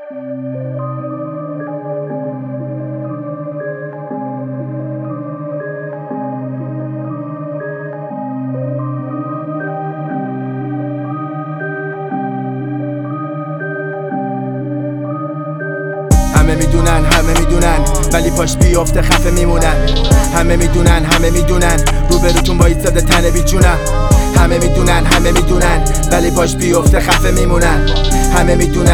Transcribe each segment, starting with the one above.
همه میدونن ولی پاش بیفته خفه میمونن. همه میدونن روبروتون با ایستاده تنه بی جونم. همه میدونن ولی پاش بیفته خفه میمونن. همه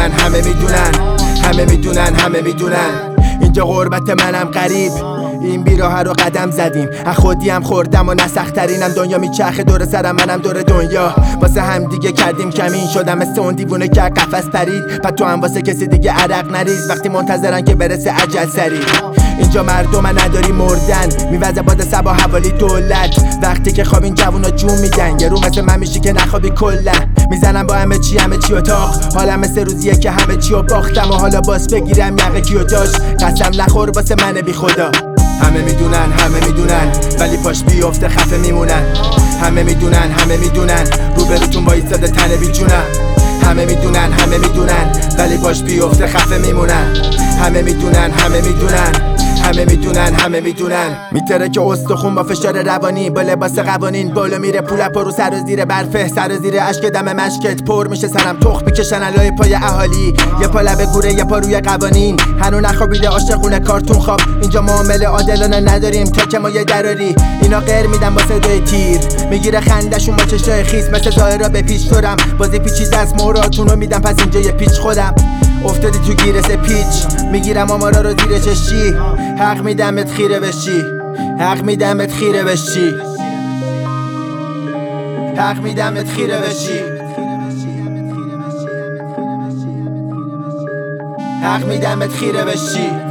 میدونن اینجا غربت منم غریب، این بیراه رو قدم زدیم. از خودیم خوردم و نسخترینم، دنیا میچرخه دور سرم، منم دور دنیا. واسه هم دیگه کردیم کمین، شدم مثل اون دیوونه که قفس پرید. بعد تو هم واسه کسی دیگه عرق نریز، وقتی منتظرن که برسه اجل سری. اینجا مردم نداری مردن، میوزه باد سبا حوالی دولت. وقتی که خواب این جوونا جون میدن، یه رو مثل من میشی که نخوابی کلا. میزنم با همه چی اتاق، حالم مثل روزیه که همه چی رو باختم و حالا باس بگیرم یقه کیو داشت. قسم نخور واسه من بی خدا. همه میدونن ولی پاش بیفته خفه میمونن. همه میدونن روبروتون با ایستاده تنه بی جونم. همه میدونن ولی پاش بیفته خفه میمونن. همه میدونن میتره که استخون با فشار روانی، با لباس قوانین بالا میره پولپ رو سر و زیر برفه، سر و زیر اشک دم مشکت پر میشه سرم، تخ میکشن علای پای اهالی. یه پا لب گوره یه پا روی قوانین، هنو نخوابیده عاشقونه کارتون خواب. اینجا معامله عادلانه نداریم تا که ما یه دراری. اینا غیر میدن با صدای تیر، میگیره خندشون با چشای خیس مثل ظاهرا به پیش دورم. بازی پیچیده از موراتونو میدم، پس اینجا یه پیچ خودم. افتادی تو گیرس پیچ، میگیرم آمارا رو زیر چشی. حق میدمت خیره بشی، حق میدمت خیره بشی، حق میدمت خیره بشی، حق میدمت خیره بشی.